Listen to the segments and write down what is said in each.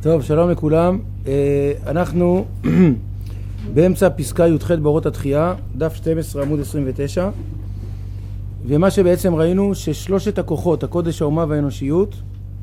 טוב, שלום לכולם. אנחנו באמצע פסקה י"ח באורות התחייה, דף 12 עמוד 29, ומה שבעצם ראינו ששלושת הכוחות, הקודש, האומה והאנושיות,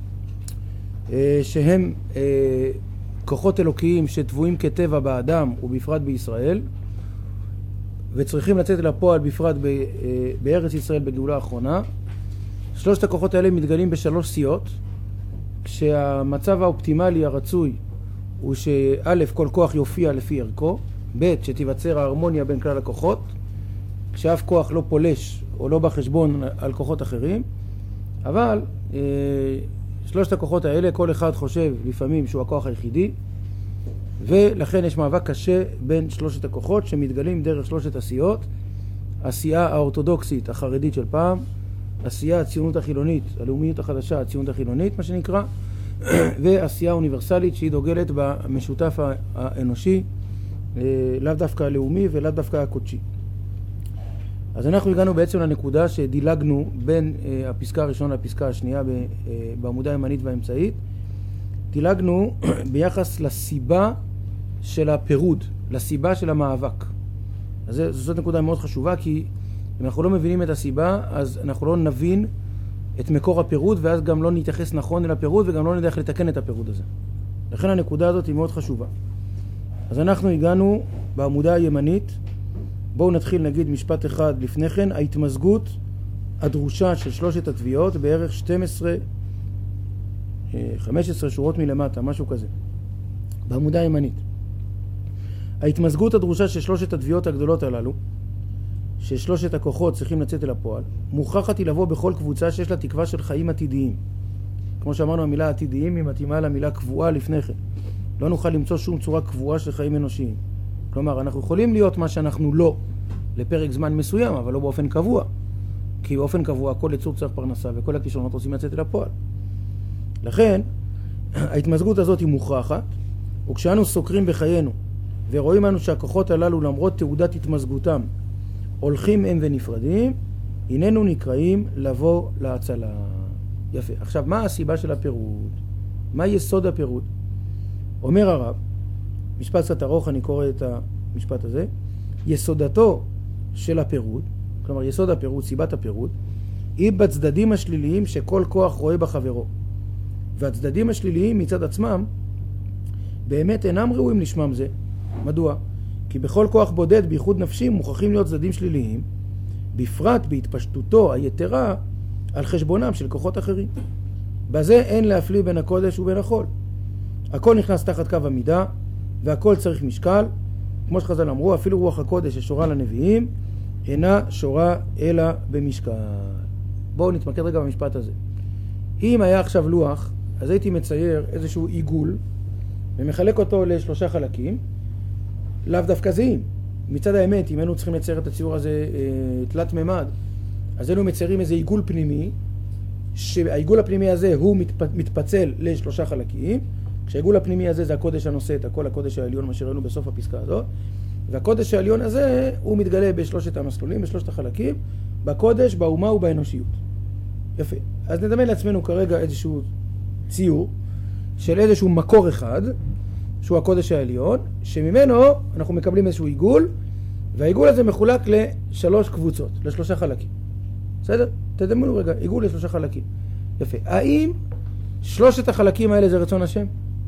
שהם כוחות אלוקיים שטבועים כטבע באדם ובפרט בישראל, וצריכים לצאת אל הפועל בפרט בארץ ישראל בגאולה האחרונה. שלושת הכוחות האלה מתגלים בשלוש סיעות, כשהמצב האופטימלי הרצוי הוא שא' כל כוח יופיע לפי ערכו, ב' שתיווצר ההרמוניה בין כלל הכוחות, כשאף כוח לא פולש או לא בחשבון על כוחות אחרים. אבל שלושת הכוחות האלה, כל אחד חושב לפעמים שהוא הכוח היחידי, ולכן יש מאבק קשה בין שלושת הכוחות שמתגלים דרך שלושת הסיעות: הסיעה האורתודוקסית החרדית של פעם, הסיעה הציונות החילונית, הלאומיות החדשה, הציונות החילונית מה שנקרא, והסיעה האוניברסלית שהיא דוגלת במשותף האנושי, לאו דווקא הלאומי ולאו דווקא הקודשי. אז אנחנו הגענו בעצם לנקודה שדילגנו בין הפסקה הראשונה לפסקה השנייה בעמודה הימנית והאמצעית. דילגנו ביחס לסיבה של הפירוד, לסיבה של המאבק. אז זאת נקודה מאוד חשובה, כי אם אנחנו לא מבינים את הסיבה, אז אנחנו לא נבין את מקור הפירוד, ואז גם לא נתייחס נכון אל הפירוד, וגם לא נדע איך לתקן את הפירוד הזה. לכן הנקודה הזאת היא מאוד חשובה. אז אנחנו הגענו בעמודה הימנית. בואו נתחיל נגיד משפט אחד לפני כן: ההתמזגות הדרושה של שלושת התביעות, בערך 15 שורות מלמטה, משהו כזה, בעמודה הימנית. ההתמזגות הדרושה של שלושת התביעות הגדולות הללו, ששלושת הכוחות צריכים לצאת אל הפועל, מוכרחת היא לבוא בכל קבוצה שיש לה תקווה של חיים עתידיים. כמו שאמרנו, המילה עתידיים היא מתאימה למילה קבועה לפני כן. לא נוכל למצוא שום צורה קבועה של חיים אנושיים. כלומר, אנחנו יכולים להיות מה שאנחנו לא לפרק זמן מסוים, אבל לא באופן קבוע. כי באופן קבוע כל יצור צריך פרנסה, וכל הכישרונות רוצים לצאת אל הפועל. לכן, ההתמזגות הזאת היא מוכרחת, וכשאנו סוקרים בחיינו, ורואים אנו שהכוחות הללו למרות תעודת התמזגותם, הולכים הם ונפרדים, הננו נקראים לבוא להצלה. יפה. עכשיו, מה הסיבה של הפירוד? מה יסוד הפירוד? אומר הרב, משפט קצת ארוך, אני קורא את המשפט הזה: יסודתו של הפירוד, כלומר יסוד הפירוד, סיבת הפירוד, היא בצדדים השליליים שכל כוח רואה בחברו. והצדדים השליליים מצד עצמם באמת אינם ראויים לשמם זה. מדוע? כי בכל כוח בודד, בייחוד נפשי, מוכרחים להיות צדדים שליליים, בפרט בהתפשטותו היתרה על חשבונם של כוחות אחרים. בזה אין להפליא בין הקודש ובין החול. הכל נכנס תחת קו המידה, והכל צריך משקל. כמו שחז"ל אמרו, אפילו רוח הקודש ששורה לנביאים אינה שורה אלא במשקל. בואו נתמקד רגע במשפט הזה. אם היה עכשיו לוח, אז הייתי מצייר איזשהו עיגול ומחלק אותו לשלושה חלקים, לאו דווקא זהים. מצד האמת, אם היינו צריכים לצייר את הציור הזה תלת ממד, אז היינו מציירים איזה עיגול פנימי, שהעיגול הפנימי הזה הוא מתפצל לשלושה חלקים. כשהעיגול הפנימי הזה זה הקודש הנושא את הכל, הקודש העליון, מה שראינו בסוף הפסקה הזאת, והקודש העליון הזה הוא מתגלה בשלושת המסלולים, בשלושת החלקים, בקודש, באומה ובאנושיות. יפה. אז נדמה לעצמנו כרגע איזשהו ציור של איזשהו מקור אחד, שהוא הקודש העליון, שממנו אנחנו מקבלים איזשהו עיגול, והעיגול הזה מחולק לשלוש קבוצות, לשלושה חלקים. בסדר? תדמיינו רגע, עיגול לשלושה חלקים. יפה. האם שלושת החלקים האלה זה רצון השם?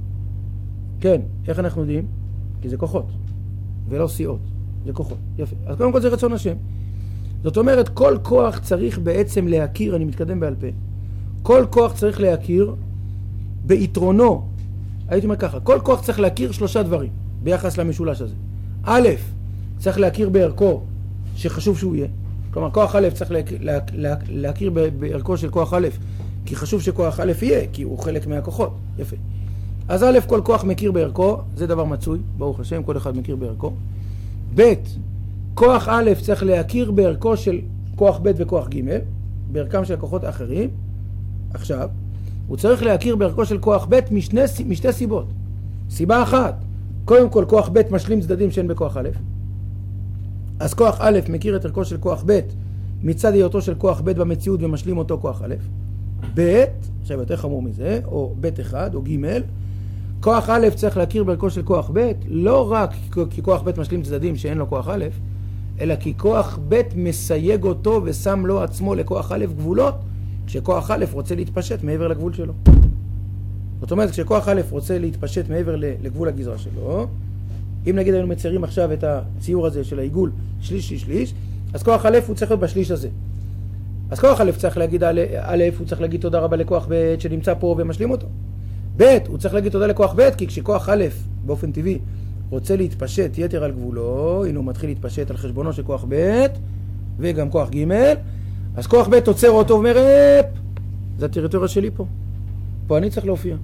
כן. איך אנחנו יודעים? כי זה כוחות, ולא סיעות. זה כוחות. יפה. אז קודם כל זה רצון השם. זאת אומרת, כל כוח צריך בעצם להכיר, אני מתקדם בעל פה, כל כוח צריך להכיר ביתרונו. הייתי אומר ככה, כל כוח צריך להכיר שלושה דברים ביחס למשולש הזה. א', צריך להכיר בערכו שחשוב שהוא יהיה. כלומר, כוח א' צריך להכיר בערכו של כוח א', כי חשוב שכוח א' יהיה, כי הוא חלק מהכוחות. יפה. אז א', כל כוח מכיר בערכו, זה דבר מצוי, ברוך השם, כל אחד מכיר בערכו. ב', כוח א' צריך להכיר בערכו של כוח ב' וכוח ג', בערכם של הכוחות האחרים. עכשיו, הוא צריך להכיר בערכו של כוח ב' משתי סיבות. סיבה אחת, קודם כל כוח ב' משלים צדדים שאין בכוח א', אז כוח א' מכיר את ערכו של כוח ב' מצד היותו של כוח ב' במציאות ומשלים אותו כוח א'. ב', עכשיו יותר חמור מזה, או ב' אחד או ג', כוח א' צריך להכיר בערכו של כוח ב', לא רק כי כוח ב' משלים צדדים שאין לו כוח א', אלא כי כוח ב' מסייג אותו ושם לו עצמו לכוח א' גבולות, כשכוח א' רוצה להתפשט מעבר לגבול שלו. זאת אומרת, כשכוח א' רוצה להתפשט מעבר לגבול הגזרה שלו, אם נגיד היינו מציירים עכשיו את הציור הזה של העיגול שליש, אז כוח א' הוא צריך להיות בשליש הזה. אז כוח א' צריך להגיד א', הוא צריך להגיד תודה רבה לכוח ב' שנמצא פה ומשלים אותו. ב', הוא צריך להגיד תודה לכוח ב', כי כשכוח א' באופן טבעי רוצה להתפשט יתר על גבולו, הנה הוא מתחיל להתפשט על חשבונו של כוח ב' וגם כוח ג', אז כוח ב' עוצר אותו ואומר, זה הטריטוריה שלי פה. פה אני צריך להופיע.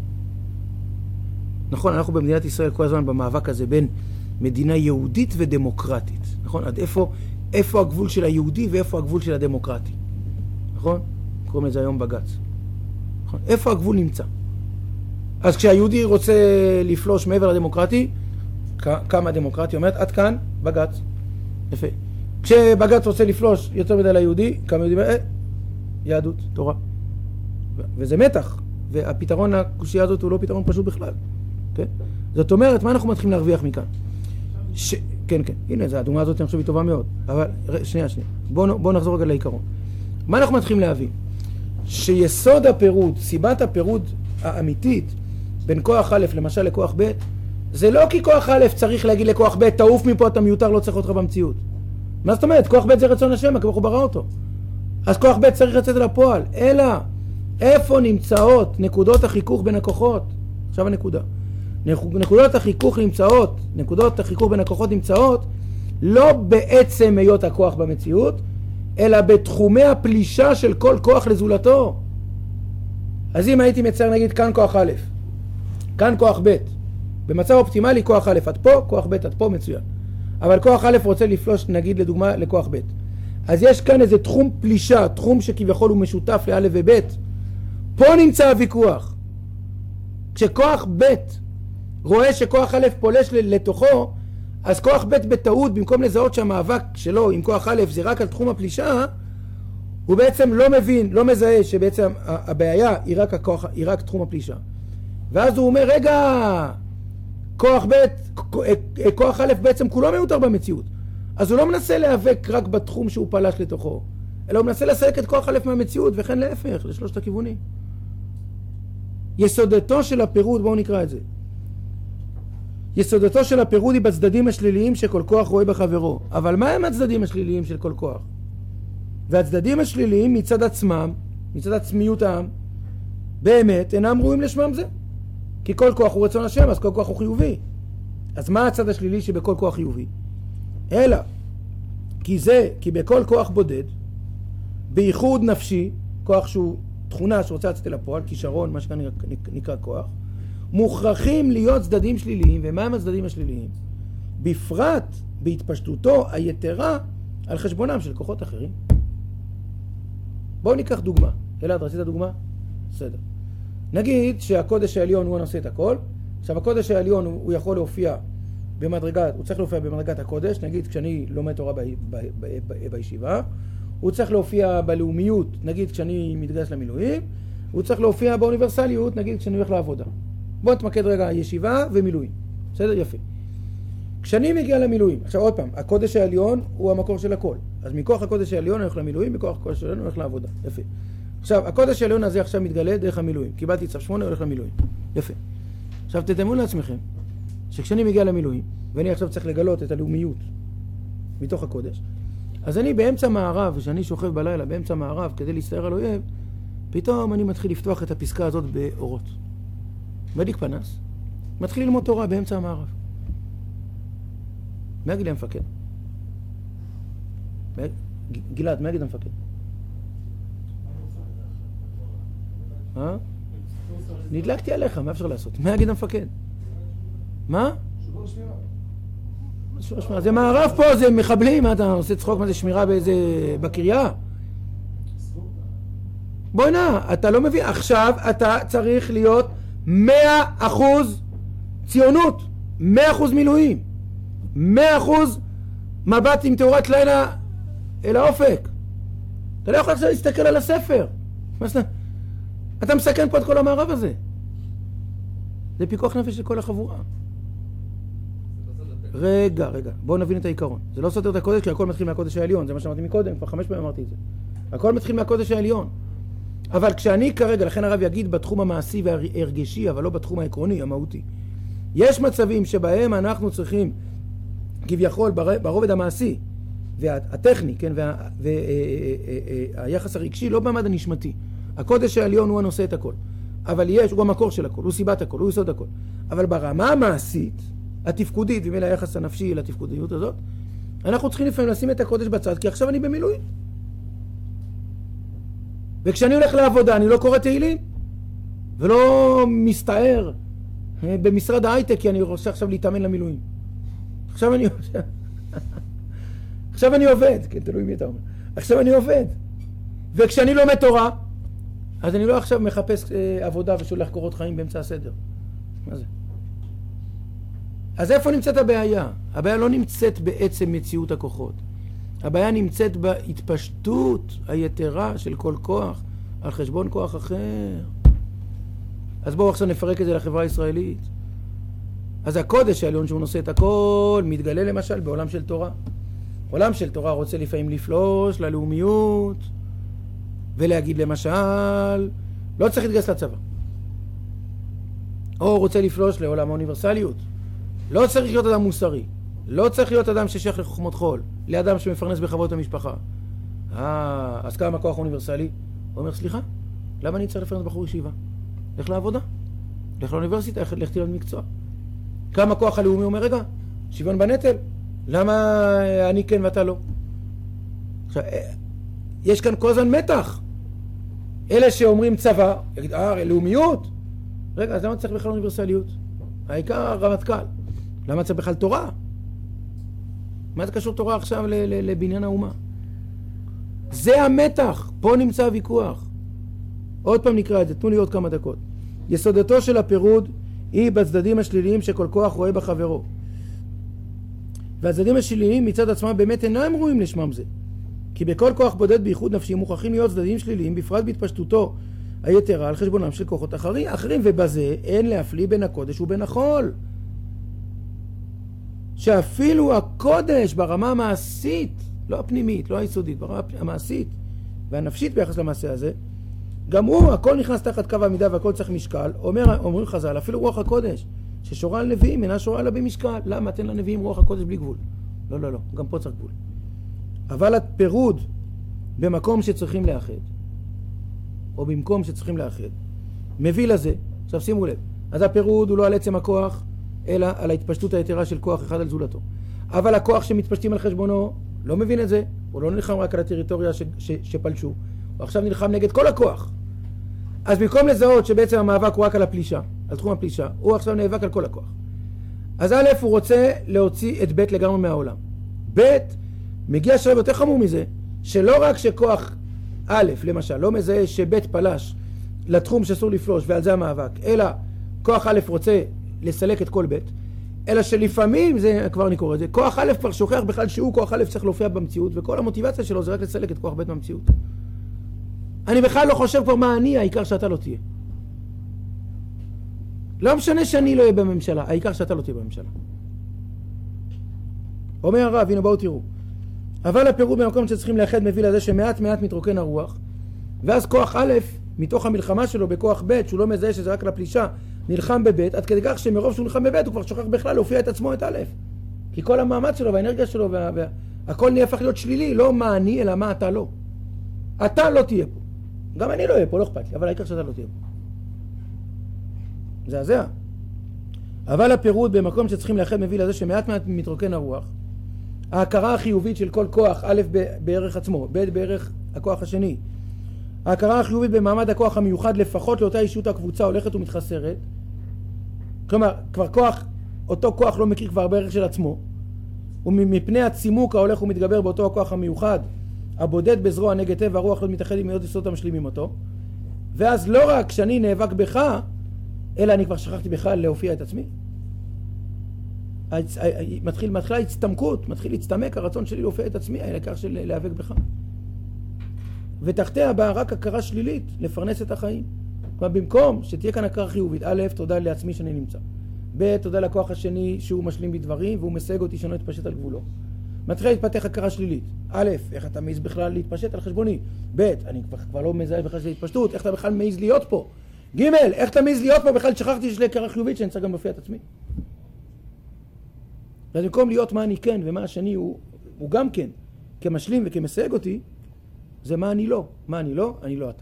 נכון, אנחנו במדינת ישראל כל הזמן במאבק הזה בין מדינה יהודית ודמוקרטית. נכון? עד איפה הגבול של היהודי ואיפה הגבול של הדמוקרטי. נכון? קוראים לזה היום בגץ. נכון? איפה הגבול נמצא? אז כשהיהודי רוצה לפלוש מעבר לדמוקרטי, כמה הדמוקרטי אומרת, עד כאן, בגץ. יפה. כשבגץ רוצה לפלוש יותר מדי ליהודי, כמה יהודי אומר, יהדות, תורה. וזה מתח. והפתרון לקושייה הזאת הוא לא פתרון פשוט בכלל. כן? זאת אומרת, מה אנחנו מתחילים להרוויח מכאן? כן. הנה, הדוגמה הזאת אני חושב היא טובה מאוד. אבל, שנייה. בואו נחזור רגע לעיקרון. מה אנחנו מתחילים להבין? שיסוד הפירוד, סיבת הפירוד האמיתית בין כוח א' למשל לכוח ב', זה לא כי כוח א' צריך להגיד לכוח ב', תעוף מפה, אתה מיותר, לא צריך אותך במציאות. מה זאת אומרת? כוח ב' זה רצון השם, הקדוש ברוך הוא ברא אותו. אז כוח ב' צריך לצאת אל הפועל. אלא, איפה נמצאות נקודות החיכוך בין הכוחות? עכשיו הנקודה. נקודות החיכוך בין הכוחות נמצאות לא בעצם היות הכוח במציאות, אלא בתחומי הפלישה של כל כוח לזולתו. אז אם הייתי מצייר נגיד כאן כוח א', כאן כוח ב', במצב אופטימלי כוח א' עד פה, כוח ב' עד פה, מצוין. אבל כוח א' רוצה לפלוש נגיד לדוגמה לכוח ב'. אז יש כאן איזה תחום פלישה, תחום שכביכול הוא משותף לא' וב'. פה נמצא הוויכוח. כשכוח ב' רואה שכוח א' פולש לתוכו, אז כוח ב' בטעות, במקום לזהות שהמאבק שלו עם כוח א' זה רק על תחום הפלישה, הוא בעצם לא מבין, לא מזהה שבעצם הבעיה היא רק תחום הפלישה. ואז הוא אומר, רגע, כוח א' בעצם כולו מיותר במציאות. אז הוא לא מנסה להיאבק רק בתחום שהוא פלש לתוכו, אלא הוא מנסה לסלק את כוח א' מהמציאות, וכן להפך, לשלושת הכיוונים. יסודתו של הפירוד, בואו נקרא את זה. יסודתו של הפירוד היא בצדדים השליליים שכל כוח רואה בחברו. אבל מה הם הצדדים השליליים של כל כוח? והצדדים השליליים מצד עצמם, מצד עצמיותם, באמת אינם ראויים לשמם זה. כי כל כוח הוא רצון השם, אז כל כוח הוא חיובי. אז מה הצד השלילי שבכל כוח חיובי? אלא, כי בכל כוח בודד, בייחוד נפשי, כוח שהוא תכונה שרוצה לצאת אל הפועל, כישרון, מה שכאן נקרא כוח, מוכרחים להיות צדדים שליליים. ומה הם הצדדים השליליים? בפרט בהתפשטותו היתרה על חשבונם של כוחות אחרים. בואו ניקח דוגמה. אלעד, רצית דוגמה? בסדר. נגיד שהקודש העליון הוא נושא את הכל. עכשיו הקודש העליון הוא יכול להופיע במדרגת, הוא צריך להופיע במדרגת הקודש, נגיד כשאני לומד תורה בישיבה, הוא צריך להופיע בלאומיות, נגיד כשאני מתגייס למילואים, הוא צריך להופיע באוניברסליות, נגיד כשאני הולך לעבודה. בואו נתמקד רגע ישיבה ומילואים. בסדר? יפה. כשאני מגיע למילואים, עכשיו עוד פעם, הקודש העליון הוא המקור של הכל. אז מכוח הקודש העליון אני הולך למילואים, מכוח הקודש העליון אני הולך לעבודה. יפה. עכשיו, הקודש העליון הזה עכשיו מתגלה דרך המילואים. קיבלתי צו 8, הולך למילואים. יפה. עכשיו תדמו לעצמכם, שכשאני מגיע למילואים, ואני עכשיו צריך לגלות את הלאומיות מתוך הקודש, אז אני באמצע מערב, ושאני שוכב בלילה באמצע מערב כדי להסתער על אויב, פתאום אני מתחיל לפתוח את הפסקה הזאת באורות. מדליק פנס, מתחיל ללמוד תורה באמצע המערב. מה יגיד לי המפקד? גלעד, מה יגיד המפקד? נדלקתי עליך, מה אפשר לעשות? מה יגיד המפקד? מה? שמירה. זה מערב פה, זה מחבלים, מה אתה עושה צחוק, מה זה שמירה בקריה? בואי נע, אתה לא מבין, עכשיו אתה צריך להיות 100% ציונות, 100% מילואים, 100% מבט עם תאורת לילה אל האופק. אתה לא יכול עכשיו להסתכל על הספר. אתה מסכן פה את כל המערב הזה. זה פיקוח נפש של כל החבורה. רגע, בואו נבין את העיקרון. זה לא סותר את הקודש, כי הכל מתחיל מהקודש העליון. זה מה שאמרתי מקודם, כבר 5 פעמים אמרתי את זה. הכל מתחיל מהקודש העליון. אבל כשאני כרגע, לכן הרב יגיד בתחום המעשי וההרגשי, אבל לא בתחום העקרוני, המהותי. יש מצבים שבהם אנחנו צריכים, כביכול, ברובד המעשי, והטכני, כן, והיחס הרגשי, לא במעמד הנשמתי. הקודש העליון הוא הנושא את הכל. אבל הוא המקור של הכל, הוא סיבת הכל, הוא יסוד הכל. אבל ברמה המעשית, התפקודית, ומילא היחס הנפשי לתפקודיות הזאת, אנחנו צריכים לפעמים לשים את הקודש בצד, כי עכשיו אני במילואים. וכשאני הולך לעבודה, אני לא קורא תהילים, ולא מסתער במשרד ההייטק, כי אני רוצה עכשיו להתאמן למילואים. עכשיו אני עובד, כן, תלוי מי אתה אומר. עכשיו אני עובד. וכשאני לומד תורה, אז אני לא עכשיו מחפש עבודה ושולח קורות חיים באמצע הסדר. מה זה? אז איפה נמצאת הבעיה? הבעיה לא נמצאת בעצם מציאות הכוחות. הבעיה נמצאת בהתפשטות היתרה של כל כוח על חשבון כוח אחר. אז בואו עכשיו נפרק את זה לחברה הישראלית. אז הקודש העליון שהוא נושא את הכל מתגלה למשל בעולם של תורה. עולם של תורה רוצה לפעמים לפלוש ללאומיות ולהגיד למשל לא צריך להתגייס לצבא. או רוצה לפלוש לעולם האוניברסליות. לא צריך להיות אדם מוסרי. לא צריך להיות אדם ששייך לחוכמות חול. לאדם שמפרנס בחברות המשפחה. אז כמה כוח אוניברסלי? הוא אומר, סליחה, למה אני צריך לפרנס בחור ישיבה? לך לעבודה. לך לאוניברסיטה, לך תלמד מקצוע. כמה כוח הלאומי אומר, רגע, שוויון בנטל. למה אני כן ואתה לא? עכשיו, יש כאן כל הזמן מתח. אלה שאומרים צבא, יגיד, לאומיות? רגע, אז למה צריך בכלל אוניברסליות? העיקר רמטכ"ל. למה צריך בכלל תורה? מה זה קשור תורה עכשיו לבניין האומה? זה המתח, פה נמצא הוויכוח. עוד פעם נקרא את זה, תנו לי עוד כמה דקות. יסודתו של הפירוד היא בצדדים השליליים שכל כוח רואה בחברו. והצדדים השליליים מצד עצמם באמת אינם ראויים לשמם זה. כי בכל כוח בודד בייחוד נפשי מוכרחים להיות צדדים שליליים, בפרט בהתפשטותו היתרה על חשבונם של כוחות אחרים, ובזה אין להפליא בין הקודש ובין החול. שאפילו הקודש ברמה המעשית, לא הפנימית, לא היסודית, ברמה המעשית והנפשית ביחס למעשה הזה, גם הוא, הכל נכנס תחת קו העמידה והכל צריך משקל. אומרים חז"ל, אפילו רוח הקודש, ששורה על נביאים, אינה שורה לה במשקל. למה? תן לנביאים רוח הקודש בלי גבול. לא, גם פה צריך גבול. אבל הפירוד במקום שצריכים לאחד, או במקום שצריכים לאחד, מביא לזה, עכשיו שימו לב, אז הפירוד הוא לא על עצם הכוח, אלא על ההתפשטות היתרה של כוח אחד על זולתו. אבל הכוח שמתפשטים על חשבונו, לא מבין את זה, הוא לא נלחם רק על הטריטוריה שפלשו, הוא עכשיו נלחם נגד כל הכוח. אז במקום לזהות שבעצם המאבק הוא רק על הפלישה, על תחום הפלישה, הוא עכשיו נאבק על כל הכוח. אז א', הוא רוצה להוציא את ב' לגמרי מהעולם. ב', מגיע שלב יותר חמור מזה, שלא רק שכוח א', למשל, לא מזהה שב' פלש לתחום שאסור לפלוש ועל זה המאבק, אלא כוח א' רוצה לסלק את כל ב', אלא שלפעמים, זה כבר אני קורא את זה, כוח א' כבר שוכח בכלל שהוא כוח א' צריך להופיע במציאות, וכל המוטיבציה שלו זה רק לסלק את כוח ב' במציאות. אני בכלל לא חושב כבר מה אני, העיקר שאתה לא תהיה. לא משנה שאני לא אהיה בממשלה, העיקר שאתה לא תהיה בממשלה. אומר הרב, הנה בואו תראו. אבל הפירוד במקום שצריכים לאחד מביא לזה שמעט מעט מתרוקן הרוח, ואז כוח א', מתוך המלחמה שלו בכוח ב', שהוא לא מזהה שזה רק לפלישה, נלחם בב', עד כדי כך שמרוב שהוא נלחם בב' הוא כבר שוכח בכלל להופיע את עצמו את א'. כי כל המאמץ שלו והאנרגיה שלו והכל נהפך להיות שלילי, לא מה אני אלא מה אתה לא. אתה לא תהיה פה. גם אני לא אהיה פה, לא אכפת לי, אבל העיקר שאתה לא תהיה פה. זה. אבל הפירוד במקום שצריכים לאחד מביא לזה שמעט מעט מתרוקן הרוח, ההכרה החיובית של כל כוח, א' בערך עצמו, ב' בערך הכוח השני, ההכרה החיובית במעמד הכוח המיוחד לפחות לאותה אישות הקבוצה הולכת ומתחסרת, כלומר, כבר כוח, אותו כוח לא מכיר כבר בערך של עצמו, ומפני הצימוק ההולך ומתגבר באותו הכוח המיוחד, הבודד בזרוע נגד טבע, הרוח לא מתאחד עם עוד יסודות המשלימים אותו, ואז לא רק שאני נאבק בך, אלא אני כבר שכחתי בכלל להופיע את עצמי. מתחילה הצטמקות, מתחיל להצטמק הרצון שלי להופיע את עצמי, העיקר של להיאבק בך. ותחתיה באה רק הכרה שלילית, לפרנס את החיים. כלומר, במקום שתהיה כאן הכרה חיובית, א', תודה לעצמי שאני נמצא. ב', תודה לכוח השני שהוא משלים בדברים, והוא מסייג אותי שאני לא אתפשט על גבולו. מתחילה להתפתח הכרה שלילית. א', איך אתה מעיז בכלל להתפשט על חשבוני? ב', אני כבר לא מזהה בכלל של התפשטות, איך אתה בכלל מעיז להיות פה? ג', איך אתה מעיז להיות פה? בכלל שכחתי שיש לי הכרה חיובית שאני צריך גם להופיע את עצמי. אז במקום להיות מה אני כן ומה השני הוא גם כן, כמשלים וכמסייג אותי, זה מה אני לא. מה אני לא? אני לא אתה.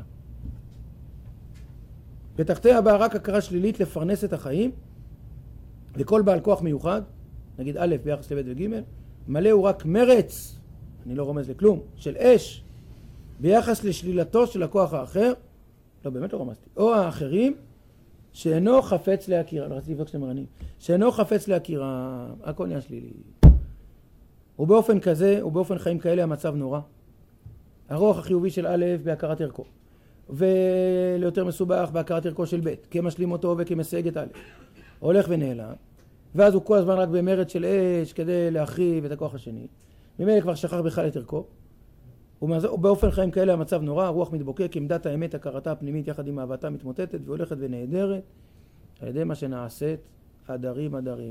בתחתיה באה רק הכרה שלילית לפרנס את החיים, וכל בעל כוח מיוחד, נגיד א' ביחס לב' וג', מלא הוא רק מרץ, אני לא רומז לכלום, של אש, ביחס לשלילתו של הכוח האחר, לא באמת לא רמזתי, או האחרים, שאינו חפץ להכירה, לא רציתי לבדוק שאתם מרנים, שאינו חפץ להכירה, הכל נהיה שלילי. ובאופן כזה, ובאופן חיים כאלה המצב נורא. הרוח החיובי של א' בהכרת ערכו, וליותר מסובך בהכרת ערכו של ב', כמשלים אותו וכמסייג את א', הולך ונעלם, ואז הוא כל הזמן רק במרד של אש כדי להחריב את הכוח השני. ממילא כבר שכח בכלל את ערכו. ובאופן חיים כאלה המצב נורא, הרוח מתבוקק, עמדת האמת, הכרתה הפנימית יחד עם אהבתה מתמוטטת והולכת ונהדרת על ידי מה שנעשית הדרים.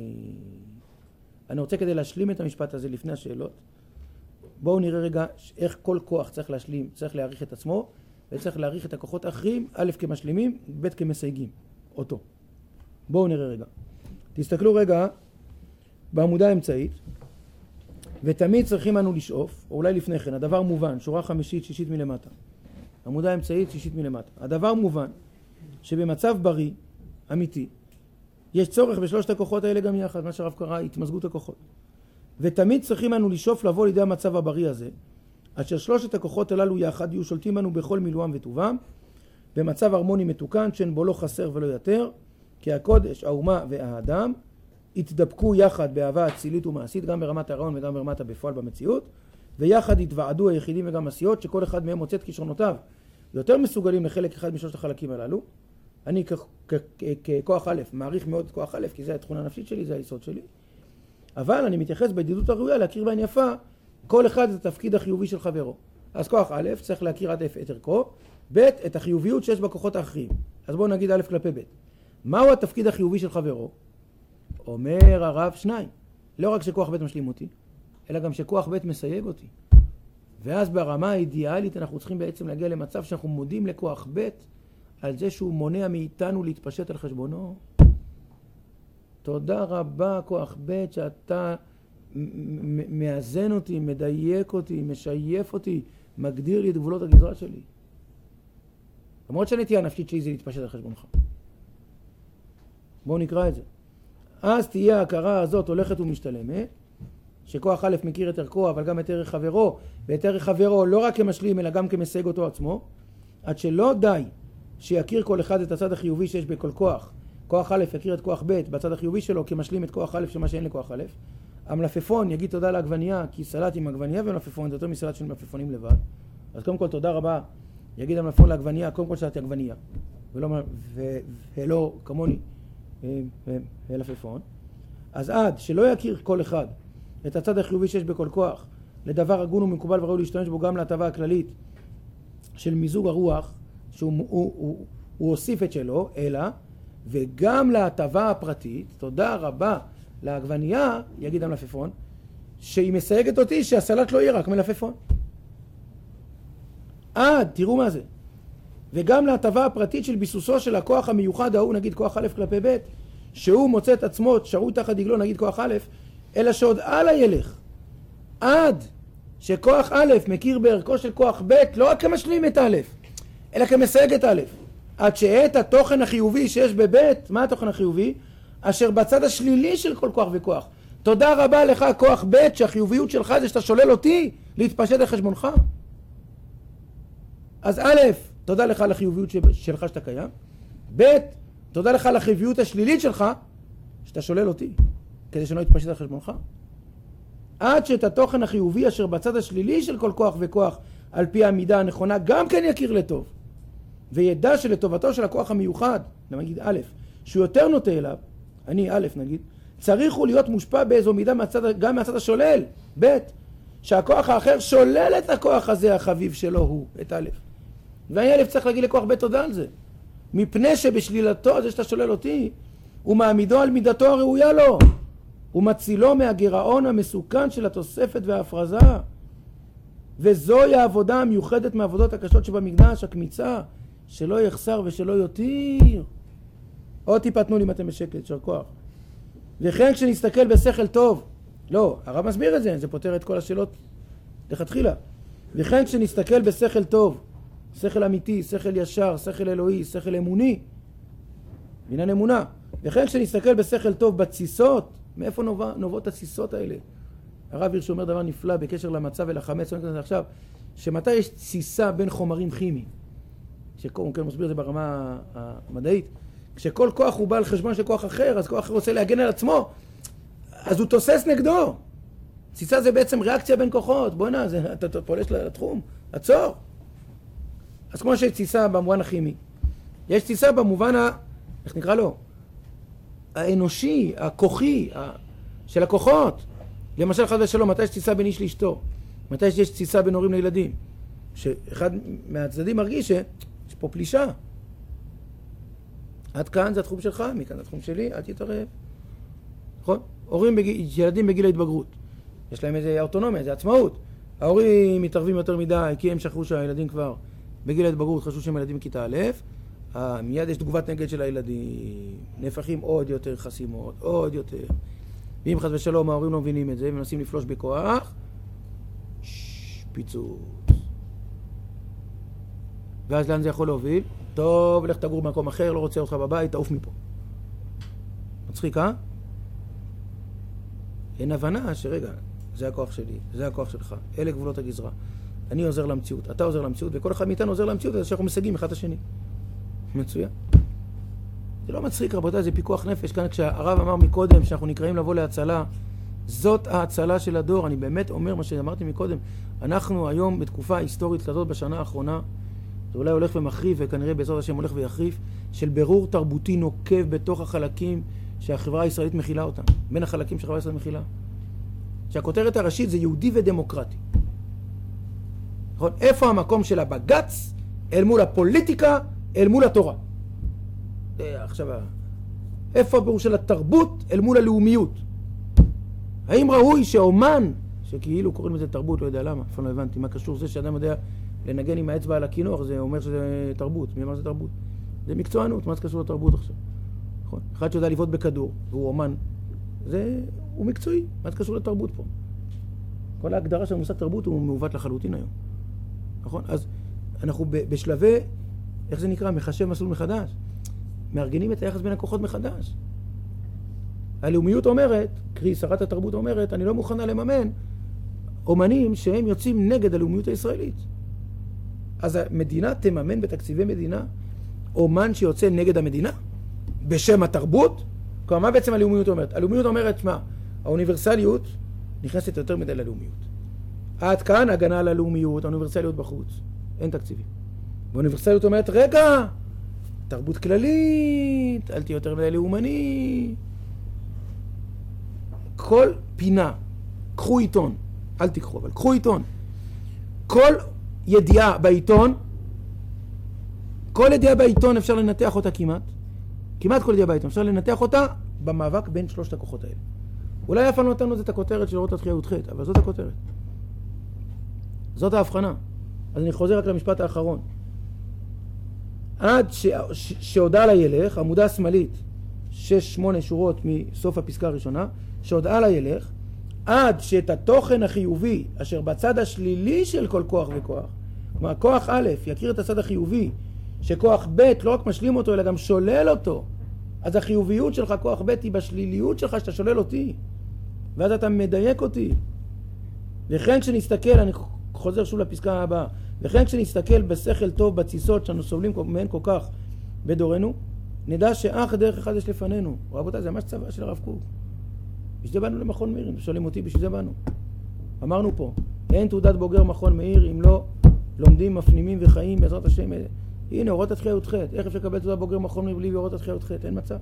אני רוצה כדי להשלים את המשפט הזה לפני השאלות, בואו נראה רגע איך כל כוח צריך להשלים, צריך להעריך את עצמו וצריך להעריך את הכוחות האחרים, א' כמשלימים, ב' כמסייגים אותו. בואו נראה רגע. תסתכלו רגע בעמודה האמצעית, ותמיד צריכים אנו לשאוף, או אולי לפני כן, הדבר מובן, שורה חמישית, שישית מלמטה. עמודה האמצעית, שישית מלמטה. הדבר מובן שבמצב בריא, אמיתי, יש צורך בשלושת הכוחות האלה גם יחד, מה שהרב קרא, התמזגות הכוחות. ותמיד צריכים אנו לשאוף לבוא לידי המצב הבריא הזה, אשר שלושת הכוחות הללו יחד יהיו שולטים בנו בכל מילואם וטובם, במצב הרמוני מתוקן, שאין בו לא חסר ולא יותר, כי הקודש, האומה והאדם התדבקו יחד באהבה אצילית ומעשית, גם ברמת הרעיון וגם ברמת הבפועל במציאות, ויחד התוועדו היחידים וגם עשיות, שכל אחד מהם מוצא את כישרונותיו יותר מסוגלים לחלק אחד משלושת החלקים הללו. אני ככוח א' מעריך מאוד את כוח א', כי זה התכונה הנפשית שלי, זה היסוד שלי. אבל אני מתייחס בידידות הראויה להכיר בעין יפה, כל אחד את התפקיד החיובי של חברו. אז כוח א' צריך להכיר עד את ערכו, ב' את החיוביות שיש בכוחות האחרים. אז בואו נגיד א' כלפי ב'. מהו התפקיד החיובי של חברו? אומר הרב שניים. לא רק שכוח ב' משלים אותי, אלא גם שכוח ב' מסייג אותי. ואז ברמה האידיאלית אנחנו צריכים בעצם להגיע למצב שאנחנו מודים לכוח ב' על זה שהוא מונע מאיתנו להתפשט על חשבונו. תודה רבה כוח ב' שאתה מאזן אותי, מדייק אותי, משייף אותי, מגדיר לי את גבולות הגזרה שלי. למרות שהנטייה הנפשית שלי זה להתפשט על חשבונך. בואו נקרא את זה. אז תהיה ההכרה הזאת הולכת ומשתלמת, שכוח א' מכיר את ערכו, אבל גם את ערך חברו, ואת ערך חברו לא רק כמשלים, אלא גם כמסייג אותו עצמו, עד שלא די שיכיר כל אחד את הצד החיובי שיש בכל כוח. כוח א' יכיר את כוח ב' בצד החיובי שלו, כמשלים את כוח א' שמה שאין לכוח א'. המלפפון יגיד תודה לעגבנייה, כי סלט עם עגבנייה ומלפפון, זה יותר מסלט של מלפפונים לבד. אז קודם כל תודה רבה, יגיד המלפפון לעגבנייה, קודם כל סלטי עגבנייה, ולא כמוני מלפפון. אז עד שלא יכיר כל אחד את הצד החיובי שיש בכל כוח, לדבר הגון ומקובל וראוי להשתמש בו גם להטבה הכללית של מיזוג הרוח, שהוא הוסיף את שלו, אלא, וגם להטבה הפרטית, תודה רבה לעגבנייה, יגיד המלפפון, שהיא מסייגת אותי שהסלט לא יהיה רק מלפפון. עד, תראו מה זה. וגם להטבה הפרטית של ביסוסו של הכוח המיוחד ההוא, נגיד כוח א' כלפי ב', שהוא מוצא את עצמו, שרוי תחת דגלו, נגיד כוח א', אלא שעוד על הילך. עד שכוח א' מכיר בערכו של כוח ב', לא רק כמשלים את א', אלא כמסייג את א'. עד שאת התוכן החיובי שיש בבית, מה התוכן החיובי? אשר בצד השלילי של כל כוח וכוח. תודה רבה לך כוח ב' שהחיוביות שלך זה שאתה שולל אותי להתפשט על חשבונך. אז א', תודה לך על החיוביות שלך שאתה קיים. ב', תודה לך על החיוביות השלילית שלך שאתה שולל אותי כדי שלא יתפשט על חשבונך. עד שאת התוכן החיובי אשר בצד השלילי של כל כוח וכוח על פי העמידה הנכונה גם כן יכיר לטוב. וידע שלטובתו של הכוח המיוחד, נגיד א', שהוא יותר נוטה אליו, אני א' נגיד, צריך הוא להיות מושפע באיזו מידה גם מהצד השולל, ב', שהכוח האחר שולל את הכוח הזה החביב שלו הוא, את א'. ואני א' צריך להגיד לכוח ב' תודה על זה. מפני שבשלילתו, זה שאתה שולל אותי, הוא מעמידו על מידתו הראויה לו. הוא מצילו מהגירעון המסוכן של התוספת וההפרזה. וזוהי העבודה המיוחדת מהעבודות הקשות שבמקדש, הקמיצה, שלא יחסר ושלא יותיר. עוד טיפה תנו לי אם אתם בשקט, שר כוח. וכן כשנסתכל בשכל טוב, לא, הרב מסביר את זה, זה פותר את כל השאלות לכתחילה. וכן כשנסתכל בשכל טוב, שכל אמיתי, שכל ישר, שכל אלוהי, שכל אמוני, בעניין אמונה. וכן כשנסתכל בשכל טוב בתסיסות, מאיפה נובעות התסיסות האלה? הרב הירש אומר דבר נפלא בקשר למצב ולחמץ, עכשיו, שמתי יש תסיסה בין חומרים כימיים, הוא כן מסביר את זה ברמה המדעית, כשכל כוח הוא בא על חשבון של כוח אחר, אז כוח אחר רוצה להגן על עצמו, אז הוא תוסס נגדו. תסיסה זה בעצם ריאקציה בין כוחות, בוא הנה, אתה פולש לתחום, עצור. אז כמו שיש תסיסה במובן הכימי, יש תסיסה במובן, איך נקרא לו? האנושי, הכוחי, של הכוחות. למשל, חד ושלום, מתי יש תסיסה בין איש לאשתו? מתי יש תסיסה בין הורים לילדים? שאחד מהצדדים מרגיש שיש פה פלישה. עד כאן זה התחום שלך, מכאן זה התחום שלי, אל תתערב. נכון? ילדים בגיל ההתבגרות. יש להם איזו אוטונומיה, איזו עצמאות. ההורים מתערבים יותר מדי, כי הם שכחו שהילדים כבר בגיל ההתבגרות, חשבו שהם ילדים בכיתה א', מיד יש תגובת נגד של הילדים, נהפכים עוד יותר חסימות, עוד יותר. ואם חס ושלום ההורים לא מבינים את זה, ומנסים לפלוש בכוח, פיצוץ. ואז לאן זה יכול להוביל? טוב, לך תגור במקום אחר, לא רוצה אותך בבית, תעוף מפה. מצחיק, אה? אין הבנה שרגע, זה הכוח שלי, זה הכוח שלך, אלה גבולות הגזרה. אני עוזר למציאות, אתה עוזר למציאות, וכל אחד מאיתנו עוזר למציאות, אז שאנחנו משגים אחד את השני. מצוין. זה לא מצחיק, רבותיי, זה פיקוח נפש. כאן כשהרב אמר מקודם שאנחנו נקראים לבוא להצלה, זאת ההצלה של הדור. אני באמת אומר מה שאמרתי מקודם. אנחנו היום בתקופה היסטורית כזאת בשנה האחרונה, זה אולי הולך ומחריף, וכנראה בעזרת השם הולך ויחריף, של ברור תרבותי נוקב בתוך החלקים שהחברה הישראלית מכילה אותם. בין החלקים שהחברה הישראלית מכילה. שהכותרת הראשית זה יהודי ודמוקרטי. נכון? איפה המקום של הבגץ אל מול הפוליטיקה, אל מול התורה? עכשיו, איפה הבירור של התרבות אל מול הלאומיות? האם ראוי שאומן, שכאילו קוראים לזה תרבות, לא יודע למה, אף לא הבנתי מה קשור זה שאדם יודע לנגן עם האצבע על הכינור, זה אומר שזה תרבות. מי אמר זה תרבות? זה מקצוענות, מה זה קשור לתרבות עכשיו? נכון? אחד שיודע לבעוט בכדור, והוא אומן, הוא מקצועי, מה זה קשור לתרבות פה? כל ההגדרה של המושג תרבות הוא מעוות לחלוטין היום. נכון? אז אנחנו בשלבי, איך זה נקרא? מחשב מסלול מחדש. מארגנים את היחס בין הכוחות מחדש. הלאומיות אומרת, קרי שרת התרבות אומרת, אני לא מוכנה לממן אומנים שהם יוצאים נגד הלאומיות הישראלית. אז המדינה תממן בתקציבי מדינה אומן שיוצא נגד המדינה בשם התרבות? כלומר, מה בעצם הלאומיות אומרת? הלאומיות אומרת, מה? האוניברסליות נכנסת יותר מדי ללאומיות. עד כאן הגנה על הלאומיות, האוניברסליות בחוץ. אין תקציבים. והאוניברסליות אומרת, רגע, תרבות כללית, אל תהיה יותר מדי לאומני. כל פינה, קחו עיתון, אל תקחו, אבל קחו עיתון. כל ידיעה בעיתון, כל ידיעה בעיתון אפשר לנתח אותה כמעט כל ידיעה בעיתון, אפשר לנתח אותה במאבק בין שלושת הכוחות האלה. אולי אף פעם לא נתנו את הכותרת של אורות התחייה י"ח, אבל זאת הכותרת. זאת ההבחנה. אז אני חוזר רק למשפט האחרון. עד שהודעה לה ילך, עמודה שמאלית, 6-8 שורות מסוף הפסקה הראשונה, שהודעה לה ילך, עד שאת התוכן החיובי, אשר בצד השלילי של כל כוח וכוח, כלומר, כוח א' יכיר את הצד החיובי, שכוח ב' לא רק משלים אותו, אלא גם שולל אותו. אז החיוביות שלך, כוח ב', היא בשליליות שלך, שאתה שולל אותי. ואז אתה מדייק אותי. וכן כשנסתכל, אני חוזר שוב לפסקה הבאה, וכן כשנסתכל בשכל טוב בתסיסות שאנו סובלים מהן כל כך בדורנו, נדע שאך דרך אחד יש לפנינו. רבותיי, זה ממש צבא של הרב קוק. בשביל זה באנו למכון מאיר, אם שואלים אותי, בשביל זה באנו. אמרנו פה, אין תעודת בוגר מכון מאיר אם לא לומדים, מפנימים וחיים בעזרת השם. הנה, אורות התחייה י"ח. איך אפשר לקבל תעודת בוגר מכון מאיר בלי אורות התחייה י"ח? אין מצב.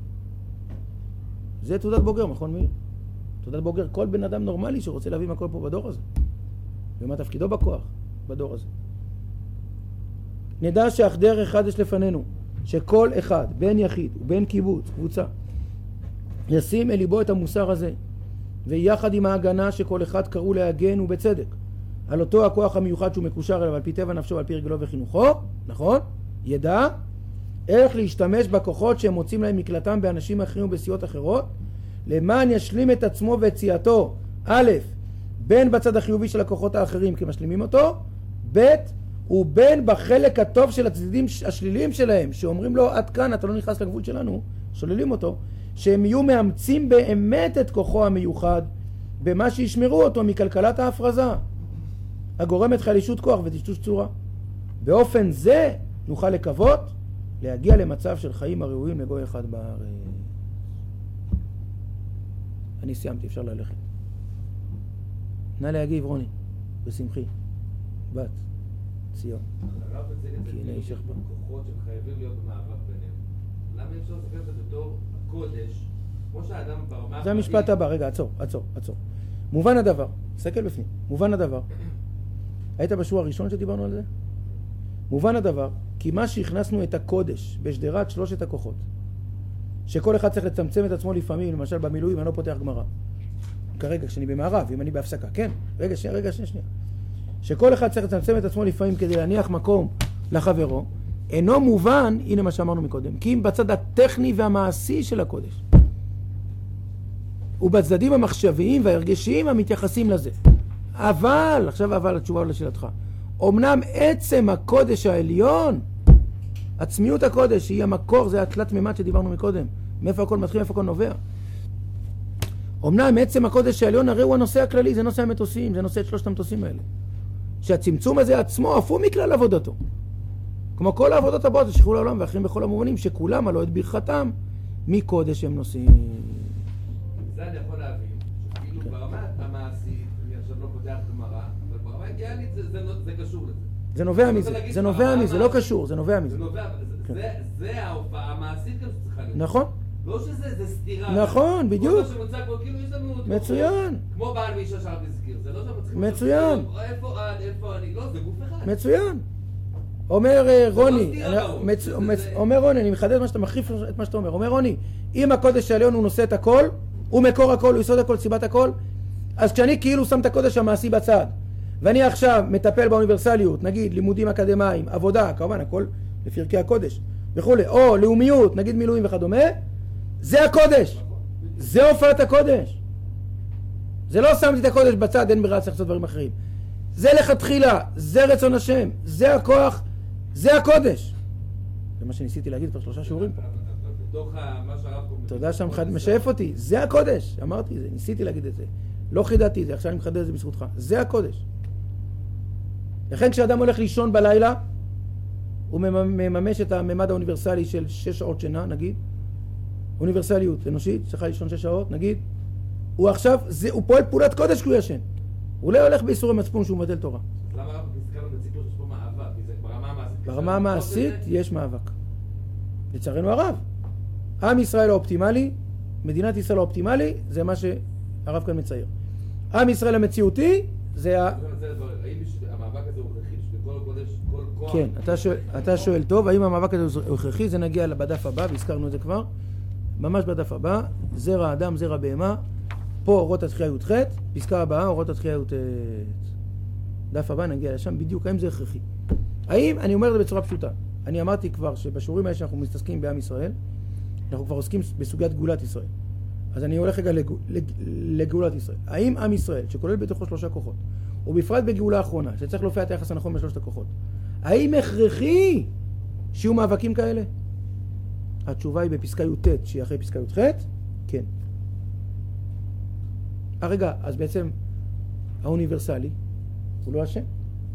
זה תעודת בוגר מכון מאיר. תעודת בוגר כל בן אדם נורמלי שרוצה להביא מקום פה בדור הזה. ומה תפקידו בכוח בדור הזה. נדע שאך דרך אחד יש לפנינו, שכל אחד, בין יחיד ובין קיבוץ, קבוצה, ישים אל ליבו את המוסר הזה, ויחד עם ההגנה שכל אחד קראו להגן ובצדק, על אותו הכוח המיוחד שהוא מקושר אליו על פי טבע נפשו ועל פי רגלו וחינוכו, נכון? ידע איך להשתמש בכוחות שהם מוצאים להם מקלטם באנשים אחרים ובסיעות אחרות, למען ישלים את עצמו ואת א', בין בצד החיובי של הכוחות האחרים כמשלימים אותו, ב', ובין בחלק הטוב של הצדדים השליליים שלהם, שאומרים לו עד כאן אתה לא נכנס לגבול שלנו, שוללים אותו, שהם יהיו מאמצים באמת את כוחו המיוחד במה שישמרו אותו מכלכלת ההפרזה הגורמת חלישות כוח וטשטוש צורה. באופן זה נוכל לקוות להגיע למצב של חיים הראויים לגוי אחד בארץ. אני סיימתי, אפשר ללכת. נא להגיב רוני ושמחי בת ציון. הרב מציג את זה כאילו כוחות שחייבים להיות במאבק ביניהם. למה אי אפשר לספר את זה בתור הקודש, כמו שהאדם ברמה... זה המשפט הבא, רגע, עצור. מובן הדבר, תסתכל בפנים, מובן הדבר. היית בשיעור הראשון שדיברנו על זה? מובן הדבר, כי מה שהכנסנו את הקודש בשדרת שלושת הכוחות, שכל אחד צריך לצמצם את עצמו לפעמים, למשל במילואים, אני לא פותח גמרא. כרגע, כשאני במערב, אם אני בהפסקה, כן? רגע, שנייה. שכל אחד צריך לצמצם את עצמו לפעמים כדי להניח מקום לחברו, אינו מובן, הנה מה שאמרנו מקודם, כי אם בצד הטכני והמעשי של הקודש, ובצדדים המחשביים וההרגשיים המתייחסים לזה. אבל התשובה לשאלתך, אמנם עצם הקודש העליון, עצמיות הקודש, שהיא המקור, זה התלת ממד שדיברנו מקודם, מאיפה הכל מתחיל, מאיפה הכל נובע. אמנם עצם הקודש העליון הרי הוא הנושא הכללי, זה נושא המטוסים, זה נושא את שלושת המטוסים האלה. שהצמצום הזה עצמו אף הוא מכלל עבודתו. כמו כל העבודות הבאות שכחו לעולם ואחרים בכל המובנים, שכולם עלו את ברכתם מקודש הם נושאים. זה אני יכול להבין, שכאילו ברמה המעשית, אני עכשיו לא פותח גמרא, אבל ברמה אידיאלית זה קשור לזה. זה נובע מזה, זה לא קשור, זה נובע מזה. זה ההופעה המעשית גם שצריכה להיות. נכון. לא שזה סתירה. נכון, בדיוק. כמו שמוצג פה, כאילו יש לנו... מצוין. כמו בעל מישה שהרב הזכיר, זה לא שמצליחים... מצוין. איפה אני? לא, זה גוף אחד. מצוין. אומר רוני, אני מחדד מה שאתה מחריף את מה שאתה אומר. אומר רוני, אם הקודש העליון הוא נושא את הכל, הוא מקור הכל, הוא יסוד הכל, סיבת הכל, אז כשאני כאילו שם את הקודש המעשי בצד, ואני עכשיו מטפל באוניברסליות, נגיד לימודים אקדמיים, עבודה, כמובן הכל לפרקי הקודש וכולי, או לאומיות, נגיד מילואים וכדומה, זה הקודש, זה הופעת הקודש. זה לא שמתי את הקודש בצד, אין ברירה, צריך לעשות דברים אחרים. זה לכתחילה, זה רצון השם, זה הכוח, זה הקודש. זה מה שניסיתי להגיד כבר 3 שיעורים פה. בתוך מה שהרב פה... תודה שם משאף אותי, זה הקודש. אמרתי זה, ניסיתי להגיד את זה. לא חידדתי את זה, עכשיו אני מחדד את זה בזכותך. זה הקודש. לכן כשאדם הולך לישון בלילה, הוא מממש את הממד האוניברסלי של 6 שעות שינה, נגיד. אוניברסליות אנושית, צריך לישון 6 שעות, נגיד. הוא עכשיו, הוא פועל פעולת קודש כי הוא ישן. הוא לא הולך באיסור המצפון שהוא מבטל תורה. למה הרב הזכרנו בציפור שיש פה מאבק? כי זה ברמה המעשית... ברמה המעשית יש מאבק. לצערנו הרב. עם ישראל האופטימלי, מדינת ישראל האופטימלי, זה מה שהרב כאן מצייר. עם ישראל המציאותי, זה ה... האם המאבק הזה הוא הכרחי? שכל קודש, כל כוח... כן, אתה שואל טוב, האם המאבק הזה הוא הכרחי? זה נגיע בדף הבא, והזכרנו את זה כבר. ממש בדף הבא, זרע אדם, זרע בהמה. פה אורות התחייה י"ח, פסקה הבאה, אורות התחייה י"ט. דף הבא נגיע לשם, בדיוק, האם זה הכרחי? האם, אני אומר את זה בצורה פשוטה. אני אמרתי כבר שבשיעורים האלה שאנחנו מסתסקים בעם ישראל, אנחנו כבר עוסקים בסוגיית גאולת ישראל. אז אני הולך רגע לגאולת ישראל. האם עם ישראל, שכולל בתוכו 3 כוחות, ובפרט בגאולה האחרונה, שצריך להופיע את היחס הנכון בין 3 הכוחות, האם הכרחי שיהיו מאבקים כאלה? התשובה היא בפסקה י"ט, שהיא אחרי פסקה י"ח, כן. רגע, אז בעצם האוניברסלי הוא לא השם.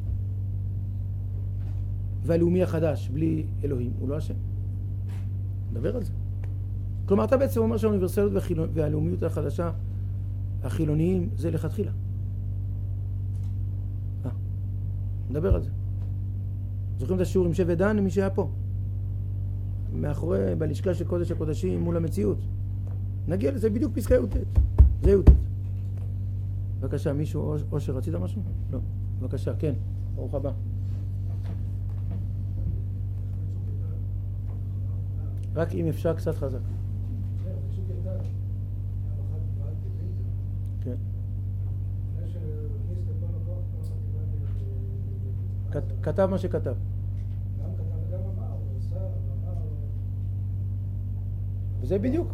והלאומי החדש, בלי אלוהים, הוא לא השם. נדבר על זה. כלומר, אתה בעצם אומר שהאוניברסליות והלאומיות החדשה, החילוניים, זה לכתחילה. נדבר על זה. זוכרים את השיעור עם שבט דן, מי שהיה פה? מאחורי, בלשכה של קודש הקודשים מול המציאות. נגיע לזה בדיוק פסקה י"ט. זה י"ט. בבקשה, מישהו, או שרצית משהו? לא. בבקשה, כן. ברוך הבא. רק אם אפשר קצת חזק. כן. כתב מה שכתב. וזה בדיוק.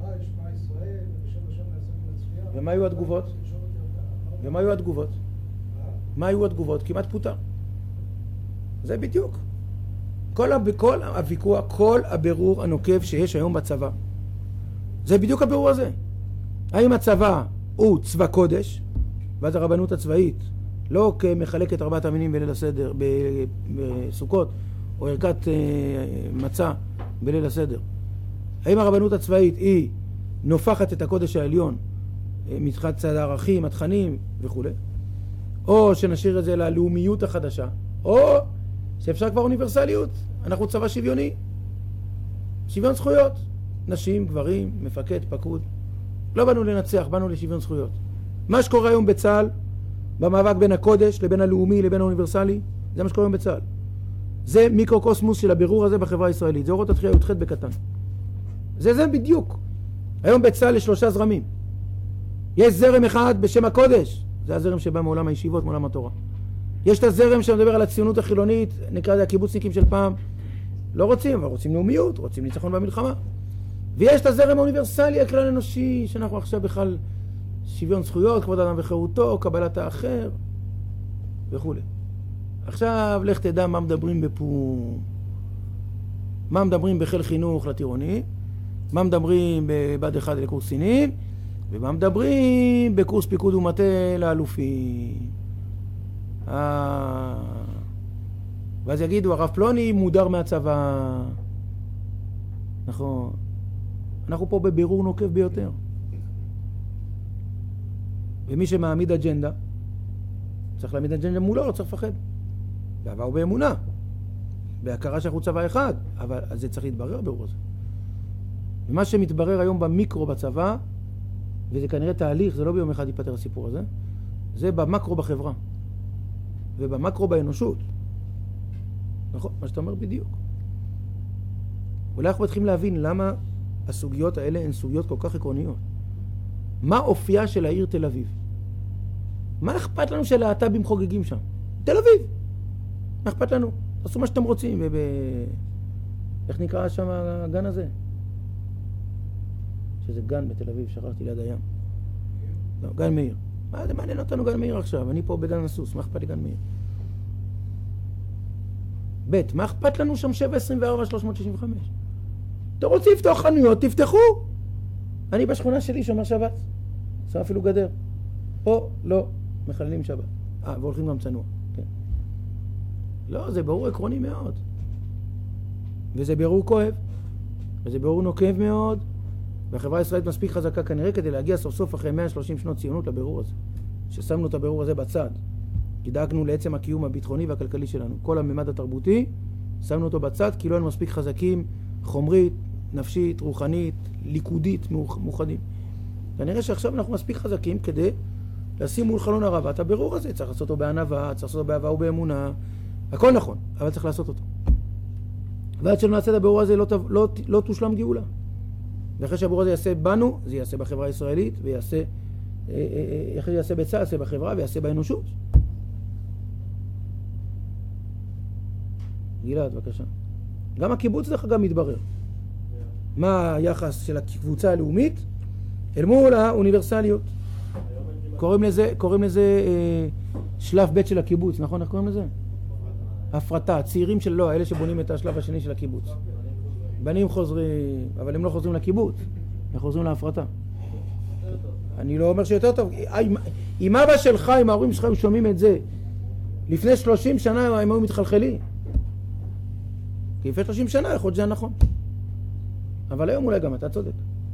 ומה היו התגובות? ומה היו התגובות? מה היו התגובות? כמעט פוטר. זה בדיוק. כל הוויכוח, כל הבירור הנוקב שיש היום בצבא. זה בדיוק הבירור הזה. האם הצבא הוא צבא קודש, ואז הרבנות הצבאית, לא כמחלקת ארבעת המינים בליל הסדר, בסוכות, או ערכת מצה בליל הסדר. האם הרבנות הצבאית היא נופחת את הקודש העליון, מתחת צד הערכים, התכנים וכו', או שנשאיר את זה ללאומיות החדשה, או שאפשר כבר אוניברסליות. אנחנו צבא שוויוני, שוויון זכויות, נשים, גברים, מפקד, פקוד. לא באנו לנצח, באנו לשוויון זכויות. מה שקורה היום בצה"ל, במאבק בין הקודש לבין הלאומי לבין האוניברסלי, זה מה שקורה היום בצה"ל. זה מיקרוקוסמוס של הבירור הזה בחברה הישראלית. זה אורות התחייה י"ח בקטן. זה בדיוק. היום בצה"ל יש 3 זרמים. יש זרם אחד בשם הקודש, זה הזרם שבא מעולם הישיבות, מעולם התורה. יש את הזרם שמדבר על הציונות החילונית, נקרא זה הקיבוצניקים של פעם. לא רוצים, אבל רוצים לאומיות, רוצים ניצחון במלחמה. ויש את הזרם האוניברסלי, הכלל האנושי, שאנחנו עכשיו בכלל שוויון זכויות, כבוד אדם וחירותו, קבלת האחר, וכו'. עכשיו, לך תדע מה מדברים בפום. מה מדברים בחיל חינוך לטירוני, מה מדברים בבה"ד 1 לקורס קצינים, ומה מדברים בקורס פיקוד ומטה לאלופים. ואז יגידו, הרב פלוני מודר מהצבא. נכון. אנחנו פה בבירור נוקב ביותר. ומי שמעמיד אג'נדה, צריך להעמיד אג'נדה מולו, לא צריך לפחד. באהבה ובאמונה. בהכרה שאנחנו צבא אחד, אבל זה צריך להתברר בירור הזה. ומה שמתברר היום במיקרו בצבא, וזה כנראה תהליך, זה לא ביום אחד ייפטר הסיפור הזה, זה במקרו בחברה. ובמקרו באנושות. נכון, מה שאתה אומר בדיוק. אולי אנחנו מתחילים להבין למה הסוגיות האלה הן סוגיות כל כך עקרוניות. מה אופייה של העיר תל אביב? מה אכפת לנו שלהט"בים חוגגים שם? תל אביב! מה אכפת לנו? תעשו מה שאתם רוצים. איך נקרא שם הגן הזה? שזה גן בתל אביב, שכחתי ליד הים. לא, גן מאיר. מה זה מעניין אותנו גן מאיר עכשיו? אני פה בגן הסוס, מה אכפת לי גן מאיר? ב', מה אכפת לנו שם 724-365? אתם רוצים לפתוח חנויות, תפתחו! אני בשכונה שלי שומר שבת. עושה אפילו גדר. פה, לא, מחללים שבת. והולכים גם צנוע. כן. לא, זה ברור עקרוני מאוד. וזה ברור כואב. וזה ברור נוקב מאוד. והחברה הישראלית מספיק חזקה כנראה כדי להגיע סוף סוף אחרי 130 שנות ציונות לבירור הזה. ששמנו את הבירור הזה בצד. כי דאגנו לעצם הקיום הביטחוני והכלכלי שלנו. כל הממד התרבותי, שמנו אותו בצד, כי לא היינו מספיק חזקים, חומרית, נפשית, רוחנית, ליכודית, מאוחדים. כנראה שעכשיו אנחנו מספיק חזקים כדי לשים מול חלון הרבה את הבירור הזה. צריך לעשות אותו בענווה, צריך לעשות אותו באהבה ובאמונה. הכל נכון, אבל צריך לעשות אותו. ועד שלא נעשה את הבירור הזה לא תושלם גאולה. ואחרי שהבירור הזה יעשה בנו, זה יעשה בחברה הישראלית, ויעשה, אחרי יעשה בצה"ל, יעשה בחברה, ויעשה באנושות. גלעד, בבקשה. גם הקיבוץ דרך אגב מתברר. מה היחס של הקבוצה הלאומית אל מול האוניברסליות. קוראים לזה שלב ב' של הקיבוץ, נכון? איך קוראים לזה? הפרטה. הצעירים של לא, אלה שבונים את השלב השני של הקיבוץ. בנים חוזרים, אבל הם לא חוזרים לקיבוץ, הם חוזרים להפרטה. אני לא אומר שיותר טוב. אם אבא שלך, אם ההורים שלך שומעים את זה, לפני 30 שנה הם היו מתחלחלים. כי לפני 30 שנה יכול להיות שזה נכון. אבל היום אולי גם אתה צודק.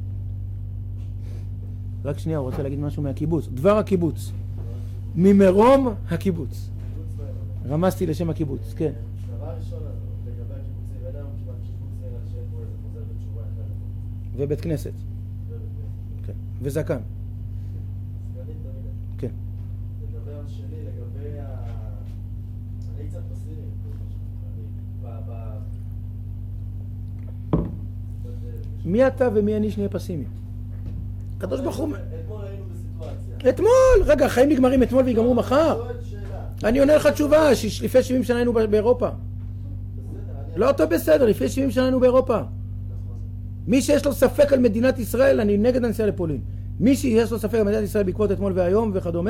רק שנייה, הוא רוצה להגיד משהו מהקיבוץ. דבר הקיבוץ. ממרום הקיבוץ. רמזתי לשם הקיבוץ, כן. דבר ראשון, לגבי הקיבוצים, אין היום כמעט קיבוץ נראה שאין פה איזה חוזר בתשובה אחרת. ובית כנסת. כן. וזקן. סגנית תמיד. כן. לדבר שלי, לגבי אני קצת פסימי. מי אתה ומי אני שנהיה פסימיים? הקדוש ברוך הוא... אתמול היינו בסיטואציה. אתמול! רגע, החיים נגמרים אתמול ויגמרו מחר. שואל שאלה. אני עונה לך תשובה, לפני 70 שנה היינו באירופה. לא אותו בסדר, לפני 70 שנה היינו באירופה. מי שיש לו ספק על מדינת ישראל, אני נגד הנסיעה לפולין. מי שיש לו ספק על מדינת ישראל בעקבות אתמול והיום וכדומה,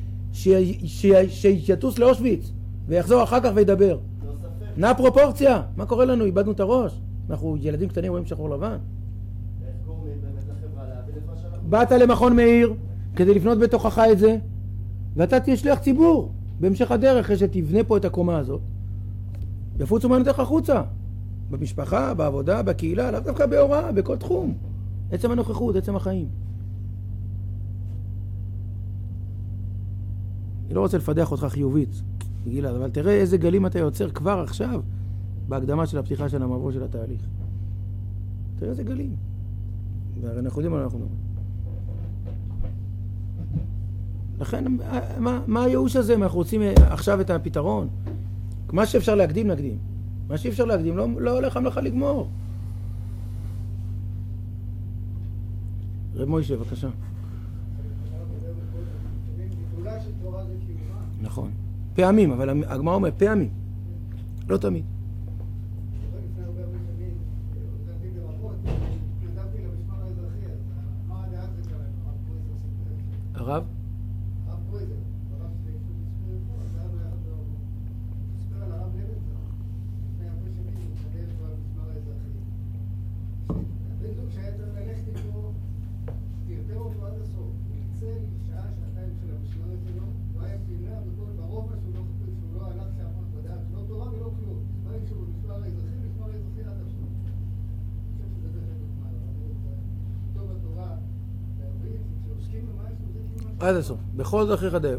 שיטוס לאושוויץ ויחזור אחר כך וידבר. לא ספק. נע פרופורציה, מה קורה לנו? איבדנו את הראש. אנחנו ילדים קטנים רואים שחור לבן. איך גורמים באמת לחברה להבין את מה שאנחנו... באת למכון מאיר כדי לפנות בתוכך את זה, ואתה תהיה שליח ציבור בהמשך הדרך אחרי שתבנה פה את הקומה הזאת. יפוצו מענותיך החוצה. במשפחה, בעבודה, בקהילה, לאו דווקא בהוראה, בכל תחום. עצם הנוכחות, עצם החיים. אני לא רוצה לפדח אותך חיובית, גלעד, אבל תראה איזה גלים אתה יוצר כבר עכשיו בהקדמה של הפתיחה של המבוא של התהליך. תראה איזה גלים. והרי אנחנו יודעים מה אנחנו אומרים. לכן, מה הייאוש הזה? אנחנו רוצים עכשיו את הפתרון. מה שאפשר להקדים, נקדים. מה שאי אפשר להקדים, לא הולך המלאכה לגמור. רב מוישה, בבקשה. נכון. פעמים, אבל הגמרא אומר פעמים. לא תמיד. הרב? עד הסוף, בכל דרכיך דיו.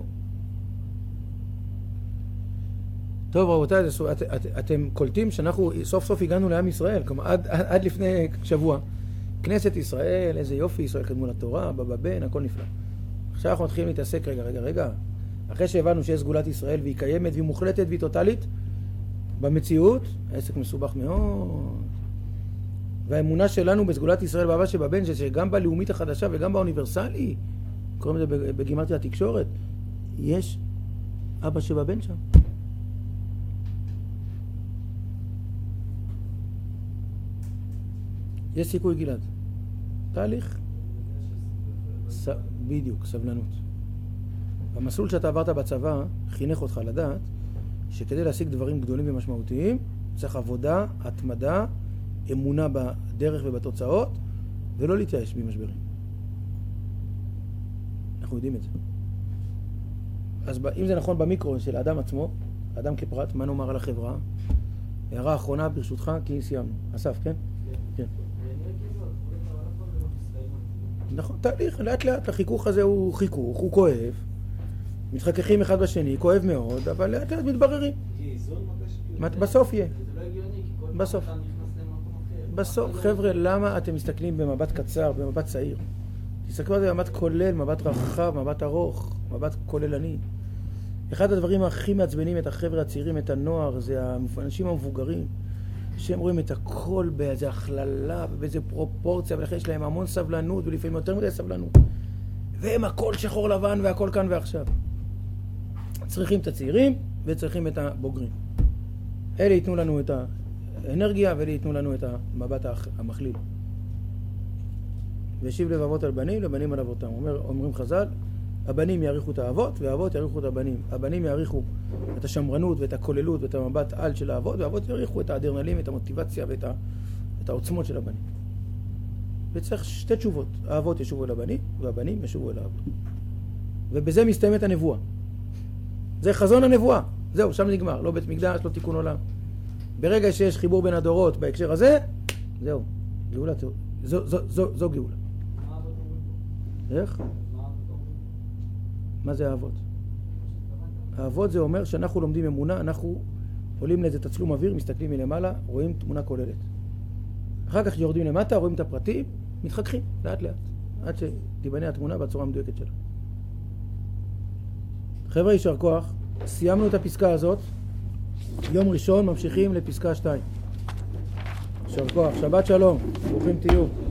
טוב רבותיי, אתם קולטים שאנחנו סוף סוף הגענו לעם ישראל, כלומר עד לפני שבוע. כנסת ישראל, איזה יופי, ישראל קדמו לתורה, בבא בן, הכל נפלא. עכשיו אנחנו מתחילים להתעסק, רגע. אחרי שהבנו שיש סגולת ישראל והיא קיימת והיא מוחלטת והיא טוטלית, במציאות, העסק מסובך מאוד. והאמונה שלנו בסגולת ישראל באבא שבבן, שגם בלאומית החדשה וגם באוניברסלי, קוראים לזה בגימטריה התקשורת, יש אבא שבבן שם. יש סיכוי גלעד. תהליך. בדיוק, סבלנות. המסלול שאתה עברת בצבא חינך אותך לדעת שכדי להשיג דברים גדולים ומשמעותיים צריך עבודה, התמדה, אמונה בדרך ובתוצאות ולא להתייאש במשברים. אנחנו יודעים את זה. אז אם זה נכון במיקרו של האדם עצמו, האדם כפרט, מה נאמר על החברה? הערה אחרונה ברשותך, כי סיימנו. אסף, כן? כן. נכון, תהליך, לאט לאט, החיכוך הזה הוא חיכוך, הוא כואב, מתחככים אחד בשני, כואב מאוד, אבל לאט לאט מתבררים. בסוף יהיה. זה לא הגיוני, כי כל בסוף. פעם אתה נכנס למקום אחר. בסוף, חבר'ה, למה אתם מסתכלים במבט קצר, במבט צעיר? תסתכלו על זה במבט כולל, מבט רחב, מבט ארוך, מבט כוללני. אחד הדברים הכי מעצבנים את החבר'ה הצעירים, את הנוער, זה האנשים המבוגרים, שהם רואים את הכל באיזו הכללה ובאיזו פרופורציה, ולכן יש להם המון סבלנות, ולפעמים יותר מדי סבלנות. והם הכל שחור לבן והכל כאן ועכשיו. צריכים את הצעירים וצריכים את הבוגרים. אלה ייתנו לנו את האנרגיה ואלה ייתנו לנו את המבט המכליל. וישיב לבבות על בנים, לבנים על אבותם. אומרים חז"ל, הבנים יעריכו את האבות והאבות יעריכו את הבנים. הבנים יעריכו את השמרנות ואת הכוללות ואת המבט על של האבות, והאבות יעריכו את האדרנלין, את המוטיבציה ואת העוצמות של הבנים. וצריך שתי תשובות. האבות ישובו אל הבנים והבנים ישובו אל האבות. ובזה מסתיימת הנבואה. זה חזון הנבואה. זהו, שם נגמר. לא בית מקדש, לא תיקון עולם. ברגע שיש חיבור בין הדורות בהקשר הזה, זהו. גאולה, זו גאולה. איך? מה זה האבות? האבות זה אומר שאנחנו לומדים אמונה, אנחנו עולים לאיזה תצלום אוויר, מסתכלים מלמעלה, רואים תמונה כוללת. אחר כך יורדים למטה, רואים את הפרטים, מתחככים לאט לאט, עד שתיבנה התמונה בצורה המדויקת שלה. חבר'ה, יישר כוח, סיימנו את הפסקה הזאת, יום ראשון ממשיכים לפסקה 2. יישר כוח, שבת שלום, ברוכים תהיו.